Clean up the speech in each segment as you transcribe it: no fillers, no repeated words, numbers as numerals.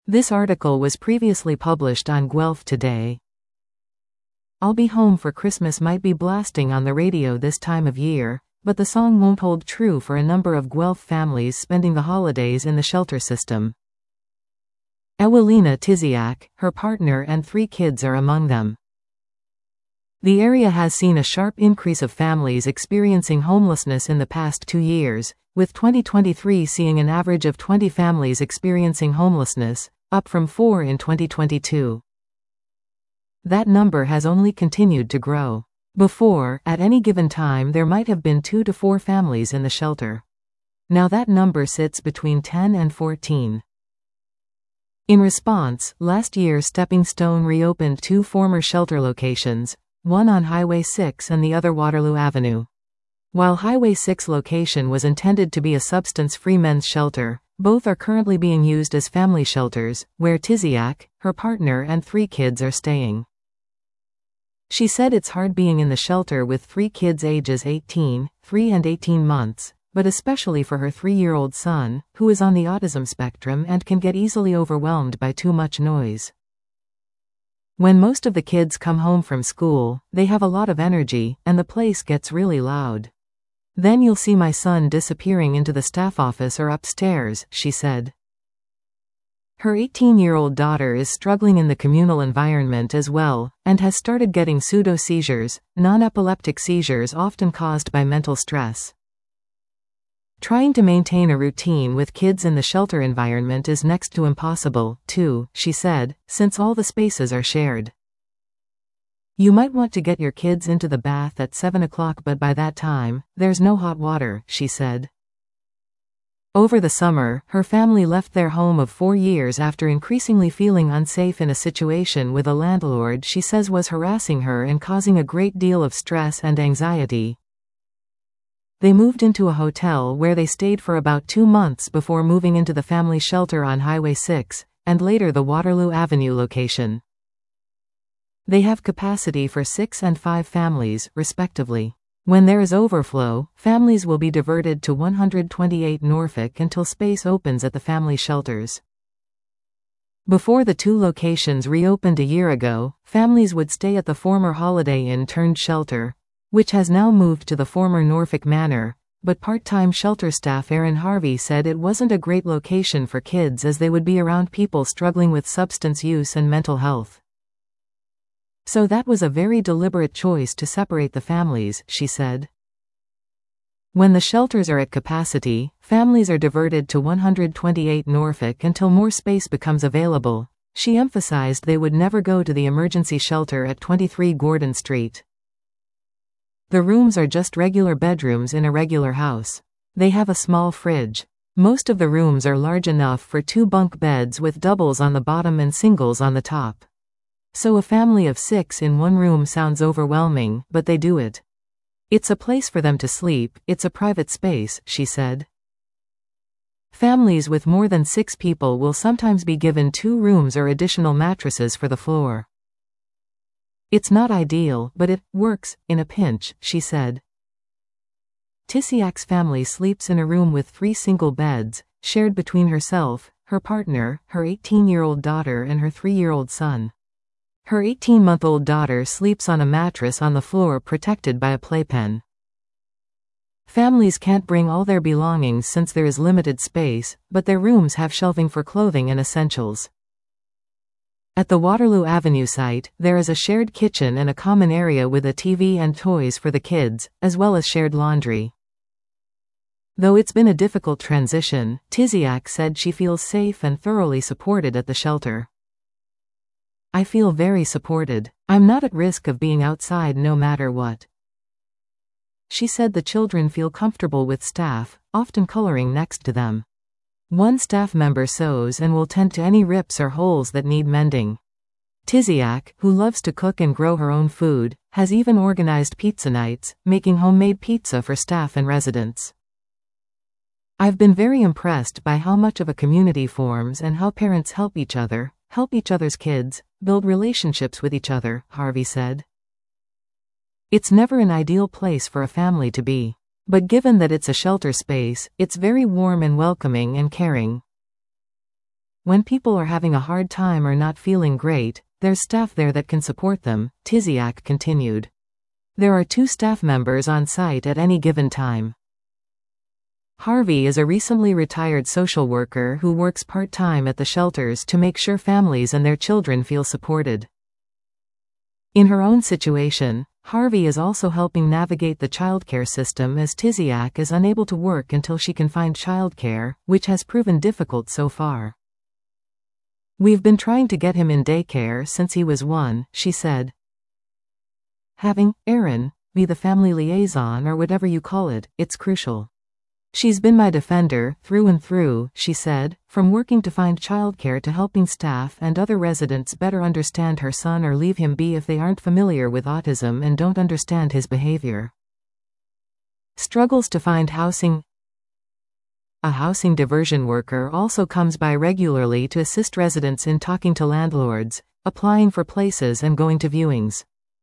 This article was previously published on Guelph Today. I'll Be Home for Christmas might be blasting on the radio this time of year, but the song won't hold true for a number of Guelph families spending the holidays in the shelter system. Ewelina Tysiak, her partner and 3 kids are among them. The area has seen a sharp increase of families experiencing homelessness in the past 2 years, with 2023 seeing an average of 20 families experiencing homelessness, up from 4 in 2022. That number has only continued to grow. Before, at any given time there might have been 2 to 4 families in the shelter. Now that number sits between 10 and 14. In response, last year Stepping Stone reopened 2 former shelter locations, one on Highway 6 and the other Waterloo Avenue. While Highway 6 location was intended to be a substance-free men's shelter, both are currently being used as family shelters, where Tysiak, her partner and 3 kids are staying. She said it's hard being in the shelter with 3 kids ages 18, 3 and 18 months, but especially for her 3-year-old son, who is on the autism spectrum and can get easily overwhelmed by too much noise. When most of the kids come home from school, they have a lot of energy, and the place gets really loud. Then you'll see my son disappearing into the staff office or upstairs, she said. Her 18-year-old daughter is struggling in the communal environment as well, and has started getting pseudo-seizures, non-epileptic seizures often caused by mental stress. Trying to maintain a routine with kids in the shelter environment is next to impossible, too, she said, since all the spaces are shared. You might want to get your kids into the bath at 7 o'clock, but by that time, there's no hot water, she said. Over the summer, her family left their home of 4 years after increasingly feeling unsafe in a situation with a landlord she says was harassing her and causing a great deal of stress and anxiety. They moved into a hotel where they stayed for about 2 months before moving into the family shelter on Highway 6, and later the Waterloo Avenue location. They have capacity for 6 and 5 families, respectively. When there is overflow, families will be diverted to 128 Norfolk until space opens at the family shelters. Before the 2 locations reopened a year ago, families would stay at the former Holiday Inn turned shelter, which has now moved to the former Norfolk Manor, but part-time shelter staff Aaron Harvey said it wasn't a great location for kids as they would be around people struggling with substance use and mental health. So that was a very deliberate choice to separate the families, she said. When the shelters are at capacity, families are diverted to 128 Norfolk until more space becomes available. She emphasized they would never go to the emergency shelter at 23 Gordon Street. The rooms are just regular bedrooms in a regular house. They have a small fridge. Most of the rooms are large enough for 2 bunk beds with doubles on the bottom and singles on the top. So a family of 6 in one room sounds overwhelming, but they do it. It's a place for them to sleep, it's a private space, she said. Families with more than 6 people will sometimes be given 2 rooms or additional mattresses for the floor. It's not ideal, but it works, in a pinch, she said. Tysiak's family sleeps in a room with 3 single beds, shared between herself, her partner, her 18-year-old daughter and her 3-year-old son. Her 18-month-old daughter sleeps on a mattress on the floor protected by a playpen. Families can't bring all their belongings since there is limited space, but their rooms have shelving for clothing and essentials. At the Waterloo Avenue site, there is a shared kitchen and a common area with a TV and toys for the kids, as well as shared laundry. Though it's been a difficult transition, Tysiak said she feels safe and thoroughly supported at the shelter. I feel very supported. I'm not at risk of being outside no matter what. She said the children feel comfortable with staff, often coloring next to them. One staff member sews and will tend to any rips or holes that need mending. Tysiak, who loves to cook and grow her own food, has even organized pizza nights, making homemade pizza for staff and residents. I've been very impressed by how much of a community forms and how parents help each other's kids, build relationships with each other, Harvey said. It's never an ideal place for a family to be. But given that it's a shelter space, it's very warm and welcoming and caring. When people are having a hard time or not feeling great, there's staff there that can support them, Tysiak continued. There are 2 staff members on site at any given time. Harvey is a recently retired social worker who works part-time at the shelters to make sure families and their children feel supported. In her own situation, Harvey is also helping navigate the childcare system as Tysiak is unable to work until she can find childcare, which has proven difficult so far. We've been trying to get him in daycare since he was 1, she said. Having Erin be the family liaison or whatever you call it, it's crucial. She's been my defender, through and through, she said, from working to find childcare to helping staff and other residents better understand her son or leave him be if they aren't familiar with autism and don't understand his behavior. Struggles to find housing. A housing diversion worker also comes by regularly to assist residents in talking to landlords, applying for places and going to viewings.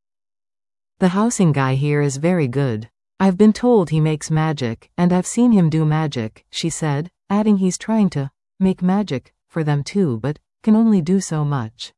The housing guy here is very good. I've been told he makes magic, and I've seen him do magic, she said, adding he's trying to make magic for them too but can only do so much.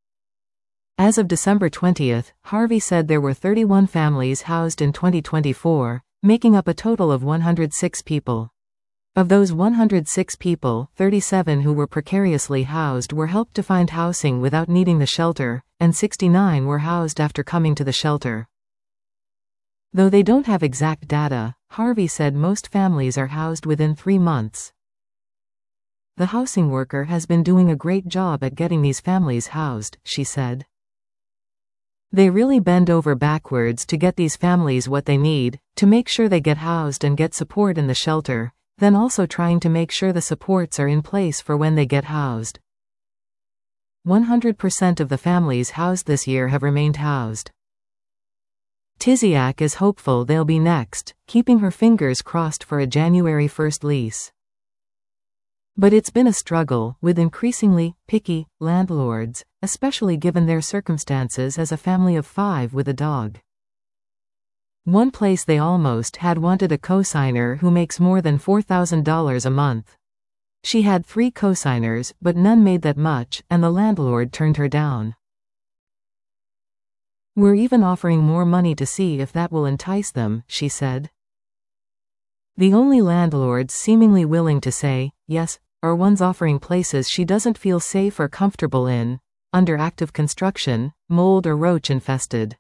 As of December 20th, Harvey said there were 31 families housed in 2024, making up a total of 106 people. Of those 106 people, 37 who were precariously housed were helped to find housing without needing the shelter, and 69 were housed after coming to the shelter. Though they don't have exact data, Harvey said most families are housed within 3 months. The housing worker has been doing a great job at getting these families housed, she said. They really bend over backwards to get these families what they need, to make sure they get housed and get support in the shelter, then also trying to make sure the supports are in place for when they get housed. 100% of the families housed this year have remained housed. Tysiak is hopeful they'll be next, keeping her fingers crossed for a January 1st lease. But it's been a struggle, with increasingly picky landlords, especially given their circumstances as a family of 5 with a dog. One place they almost had wanted a cosigner who makes more than $4,000 a month. She had 3 cosigners, but none made that much, and the landlord turned her down. We're even offering more money to see if that will entice them, she said. The only landlords seemingly willing to say yes are ones offering places she doesn't feel safe or comfortable in, under active construction, mold or roach infested.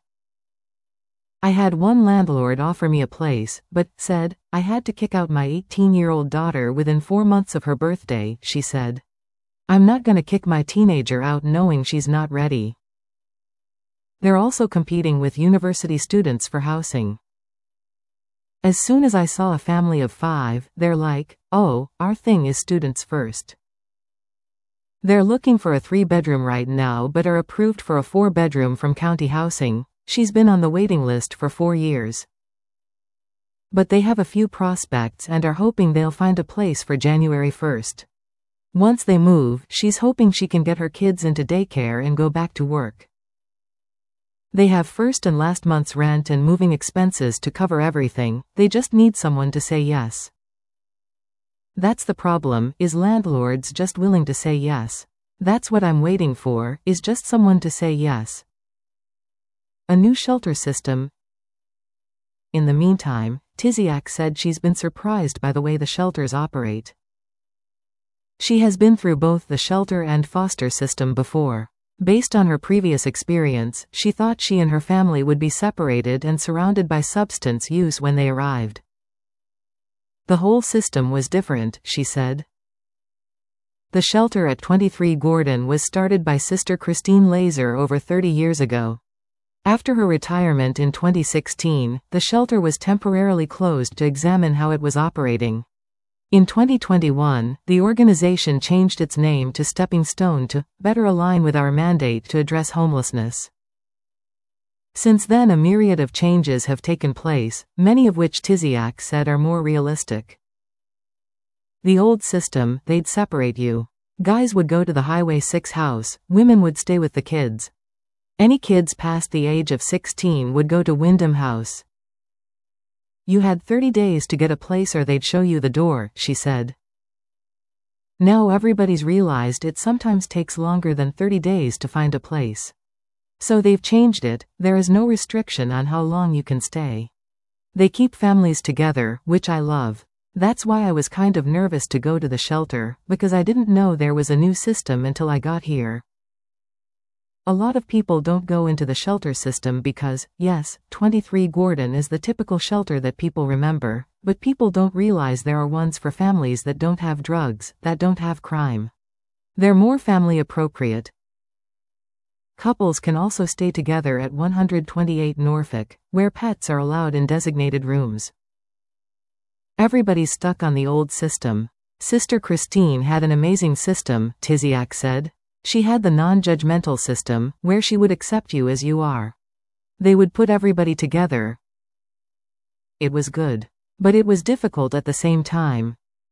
I had one landlord offer me a place, but said I had to kick out my 18-year-old daughter within 4 months of her birthday, she said. I'm not gonna kick my teenager out knowing she's not ready. They're also competing with university students for housing. As soon as I saw a family of 5, they're like, oh, our thing is students first. They're looking for a 3-bedroom right now but are approved for a 4-bedroom from county housing. She's been on the waiting list for 4 years. But they have a few prospects and are hoping they'll find a place for January 1st. Once they move, she's hoping she can get her kids into daycare and go back to work. They have first and last month's rent and moving expenses to cover everything, they just need someone to say yes. That's the problem, is landlords just willing to say yes. That's what I'm waiting for, is just someone to say yes. A new shelter system. In the meantime, Tysiak said she's been surprised by the way the shelters operate. She has been through both the shelter and foster system before. Based on her previous experience, she thought she and her family would be separated and surrounded by substance use when they arrived. The whole system was different, she said. The shelter at 23 Gordon was started by Sister Christine Laser over 30 years ago. After her retirement in 2016, the shelter was temporarily closed to examine how it was operating. In 2021, the organization changed its name to Stepping Stone to better align with our mandate to address homelessness. Since then, a myriad of changes have taken place, many of which Tysiak said are more realistic. The old system, they'd separate you. Guys would go to the Highway 6 house, women would stay with the kids. Any kids past the age of 16 would go to Wyndham House. You had 30 days to get a place or they'd show you the door, she said. Now everybody's realized it sometimes takes longer than 30 days to find a place. So they've changed it, there is no restriction on how long you can stay. They keep families together, which I love. That's why I was kind of nervous to go to the shelter, because I didn't know there was a new system until I got here. A lot of people don't go into the shelter system because, yes, 23 Gordon is the typical shelter that people remember, but people don't realize there are ones for families that don't have drugs, that don't have crime. They're more family appropriate. Couples can also stay together at 128 Norfolk, where pets are allowed in designated rooms. Everybody's stuck on the old system. Sister Christine had an amazing system, Tiziak said. She had the non-judgmental system, where she would accept you as you are. They would put everybody together. It was good. But it was difficult at the same time.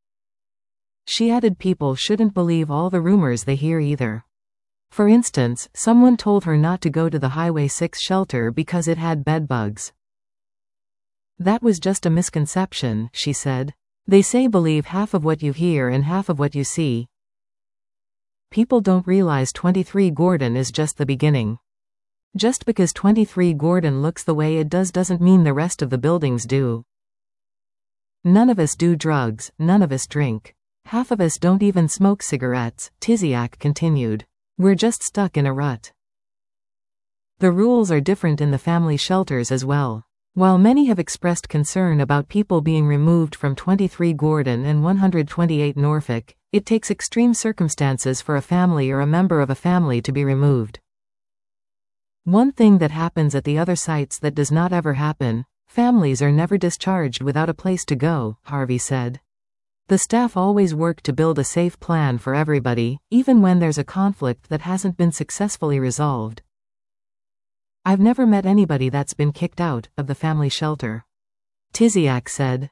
She added people shouldn't believe all the rumors they hear either. For instance, someone told her not to go to the Highway 6 shelter because it had bedbugs. That was just a misconception, she said. They say believe half of what you hear and half of what you see. People don't realize 23 Gordon is just the beginning. Just because 23 Gordon looks the way it does doesn't mean the rest of the buildings do. None of us do drugs, none of us drink. Half of us don't even smoke cigarettes, Tiziak continued. We're just stuck in a rut. The rules are different in the family shelters as well. While many have expressed concern about people being removed from 23 Gordon and 128 Norfolk, it takes extreme circumstances for a family or a member of a family to be removed. One thing that happens at the other sites that does not ever happen, families are never discharged without a place to go, Harvey said. The staff always work to build a safe plan for everybody, even when there's a conflict that hasn't been successfully resolved. I've never met anybody that's been kicked out of the family shelter. Tiziak said.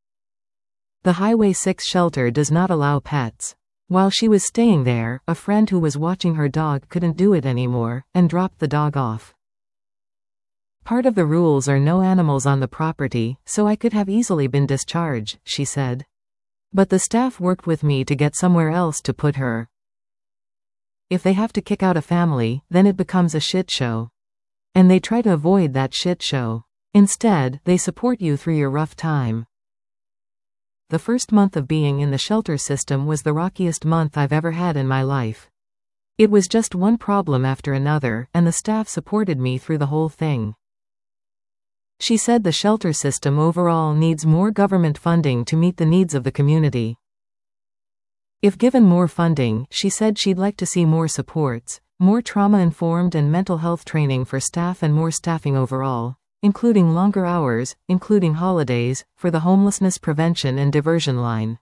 The Highway 6 shelter does not allow pets. While she was staying there, a friend who was watching her dog couldn't do it anymore, and dropped the dog off. Part of the rules are no animals on the property, so I could have easily been discharged, she said. But the staff worked with me to get somewhere else to put her. If they have to kick out a family, then it becomes a shit show. And they try to avoid that shit show. Instead, they support you through your rough time. The first month of being in the shelter system was the rockiest month I've ever had in my life. It was just one problem after another, and the staff supported me through the whole thing. She said the shelter system overall needs more government funding to meet the needs of the community. If given more funding, she said she'd like to see more supports, more trauma-informed and mental health training for staff and more staffing overall, including longer hours, including holidays, for the homelessness prevention and diversion line.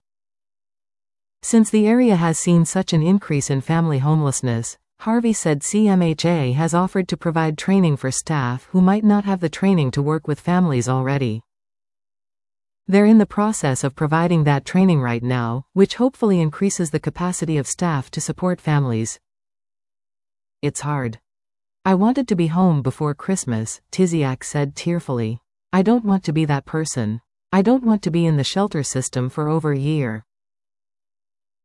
Since the area has seen such an increase in family homelessness, Harvey said CMHA has offered to provide training for staff who might not have the training to work with families already. They're in the process of providing that training right now, which hopefully increases the capacity of staff to support families. It's hard. I wanted to be home before Christmas, Tiziak said tearfully. I don't want to be that person. I don't want to be in the shelter system for over a year.